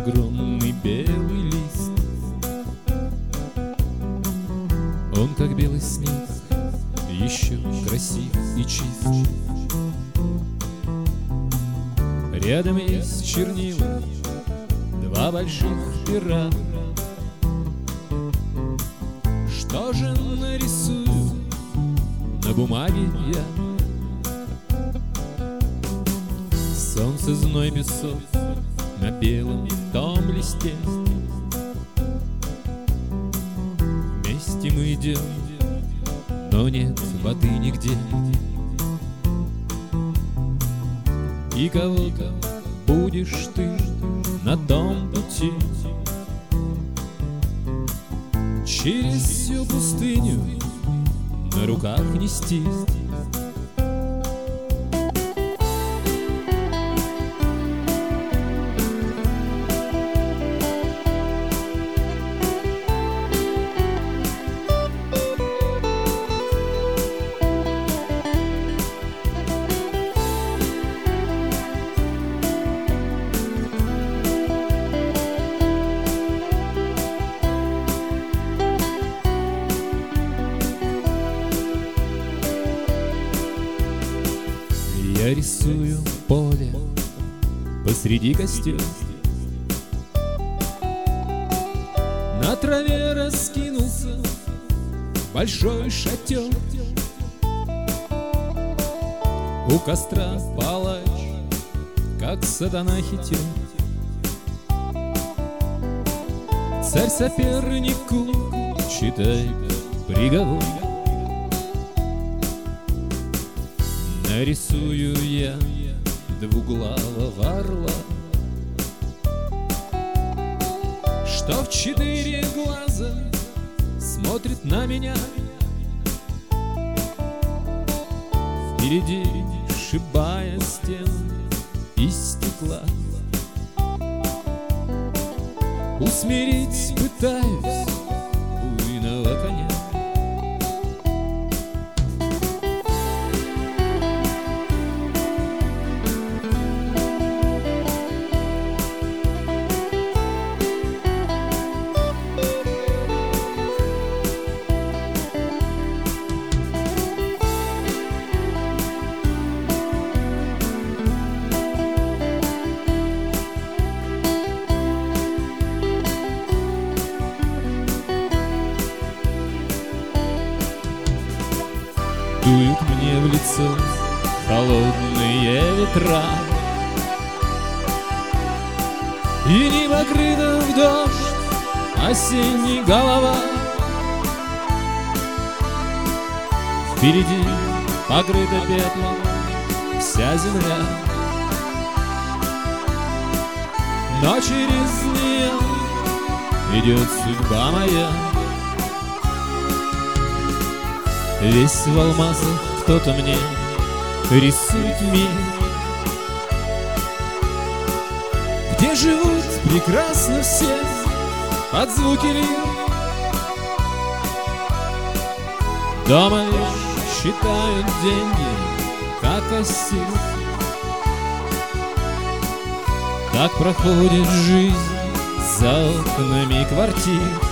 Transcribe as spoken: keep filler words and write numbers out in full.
огромный белый лист. Он, как белый снег, еще красив и чист. Рядом есть чернила, два больших пера. Что же нарисую на бумаге я? Солнце, зной, песок на белом том листе. Вместе мы идем, но нет воды нигде. И кого-то будешь ты на том пути через всю пустыню на руках нести. Я рисую поле посреди костер. На траве раскинулся большой шатер. У костра палач, как сатана хитер. Царь сопернику читает приговор. Нарисую я двуглавого орла, что в четыре глаза смотрит на меня. Впереди, сшибая стены из стекла, усмирить пытаюсь буйного коня. Дуют мне в лицо холодные ветра, и не покрыта в дождь осенний голова. Впереди покрыта пеплом вся земля, но через нее идет судьба моя. Весь в алмазах кто-то мне рисует мир, где живут прекрасно все под звуки лир. Дома лишь считают деньги, как осел. Так проходит жизнь за окнами квартир.